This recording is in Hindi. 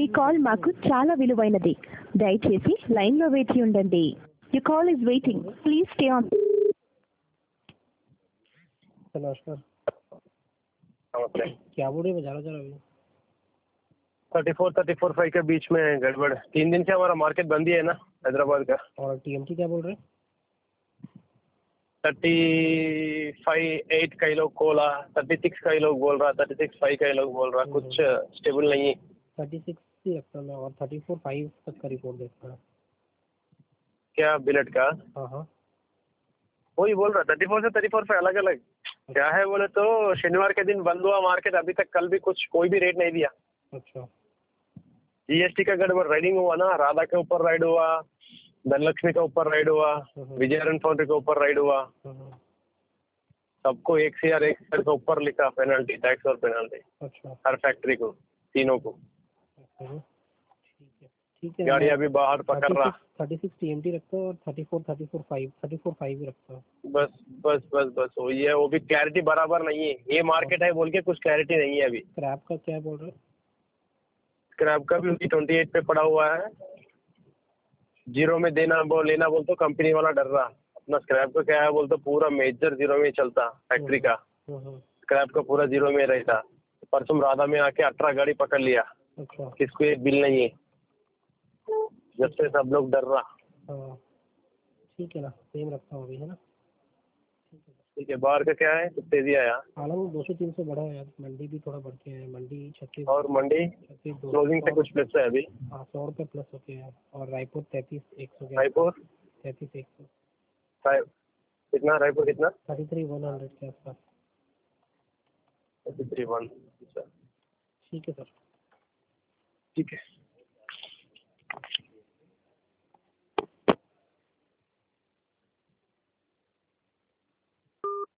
మీ కాల్ మాకు చాలా విలువైనది. దయచేసి లైన్లో వేచి ఉండండి. Your call is waiting. Please stay on. नमस्कार। नमस्ते। क्या बोल रहे बजा जरा अभी 34-34.5 के बीच में गड़बड़। 3 दिन से हमारा मार्केट बंद ही है ना हैदराबाद का। और टीएमटी क्या बोल रहे 35.8 कई लोग बोला, 36 कई लोग बोल रहा, 36.5 कई लोग बोल रहा, कुछ स्टेबल नहीं है। 36 ही रखता मैं और 34.5 तक का रिपोर्ट देखता है। क्या बिलेट का? हाँ वही बोल रहा 34 से 34 पे अलग अलग क्या है बोले तो शनिवार के दिन बंद हुआ मार्केट, अभी तक कल भी कुछ कोई भी रेट नहीं दिया। अच्छा। जीएसटी का गड़बड़ राइडिंग हुआ ना, राधा के ऊपर राइड हुआ, धनलक्ष्मी के ऊपर राइड हुआ, विजयरन फाउंड्री के ऊपर राइड हुआ, सबको एक से के ऊपर लिखा पेनल्टी, टैक्स और पेनल्टी। अच्छा। हर फैक्ट्री को, तीनों को। ठीक है गाड़ी अभी बाहर पकड़ रहा। 36 टीएमटी रखता हूँ और 34.5 ही रखता हूँ। बस वही है, वो भी क्लैरिटी बराबर नहीं है। ये मार्केट है बोल के कुछ क्लैरिटी नहीं है अभी। स्क्रैप का क्या बोल रहे हो? स्क्रैप का भी 28 पे पड़ा हुआ है। जीरो में लेना बोल तो कंपनी वाला डर रहा। अपना स्क्रैप का क्या है बोल तो पूरा मेजर जीरो में चलता फैक्ट्री का। स्क्रैप का पूरा जीरो में रहता। परसों राधा में आके 18 गाड़ी पकड़ लिया। अच्छा। किसको एक बिल नहीं है, जब से सब लोग डर रहा। ठीक है ना, सेम रखता हूँ अभी, है ना। ठीक है, बाहर का क्या है, कुछ तेजी आया? हालांकि 200-300 बढ़ा है, मंडी भी थोड़ा बढ़ के है। मंडी 36 और मंडी क्लोजिंग से कुछ प्लस है अभी। 100 रुपये प्लस हो गया है। और रायपुर 33,100 रायपुर 33,100 कितना? रायपुर कितना? 33,100 के आसपास। 33,100। ठीक है सर। ठीक है।